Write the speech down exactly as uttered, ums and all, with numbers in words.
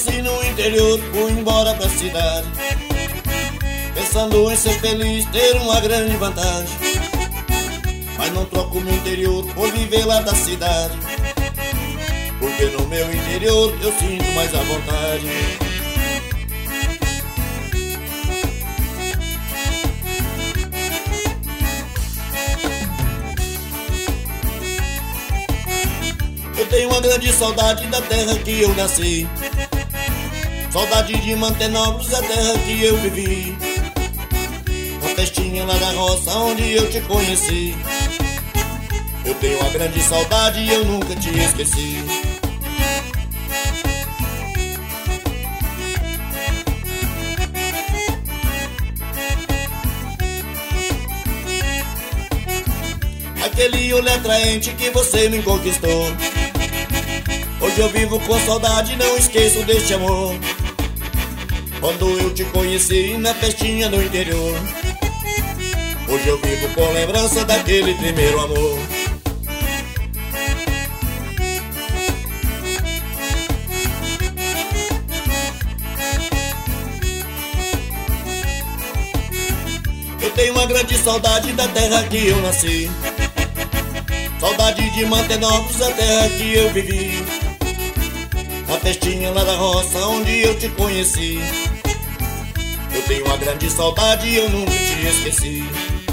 nasci no interior, fui embora pra cidade, pensando em ser feliz, ter uma grande vantagem. Mas não troco meu interior por viver lá da cidade, porque no meu interior eu sinto mais à vontade. Eu tenho uma grande saudade da terra que eu nasci, saudade de Mantenópolis, a terra que eu vivi, a festinha lá da roça onde eu te conheci. Eu tenho uma grande saudade e eu nunca te esqueci. Aquele olhar atraente que você me conquistou, hoje eu vivo com saudade, não esqueço deste amor. Quando eu te conheci na festinha do interior, hoje eu vivo com lembrança daquele primeiro amor. Eu tenho uma grande saudade da terra que eu nasci, saudade de Mantenópolis, a terra que eu vivi, a festinha lá da roça onde eu te conheci. Eu tenho uma grande saudade e eu nunca te esqueci.